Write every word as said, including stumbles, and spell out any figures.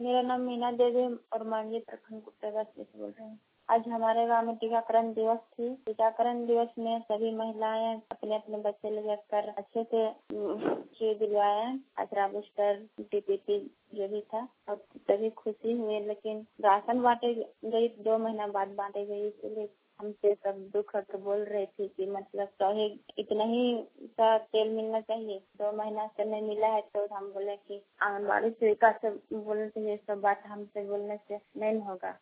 मेरा नाम मीना देवी और मांझी प्रखंड कुट्टेदार से बोल रहे हैं। आज हमारे गांव में टीकाकरण दिवस थी। टीकाकरण दिवस में सभी महिलाएं अपने अपने बच्चे ले जाकर अच्छे से सुई दिलवाए, अठारह बूस्टर, टीपीटी जो भी था, और सभी खुशी हुए। लेकिन राशन बांटे गई दो महीना बाद बांटे गई, इसलिए हमसे सब दुख करके बोल रहे थे कि मतलब चाहे इतना ही का तेल मिलना चाहिए, दो महीना से नहीं मिला है। तो हम बोले कि आंगनबाड़ी सेविका से बोलने से ये सब बात हमसे बोलने से नहीं होगा।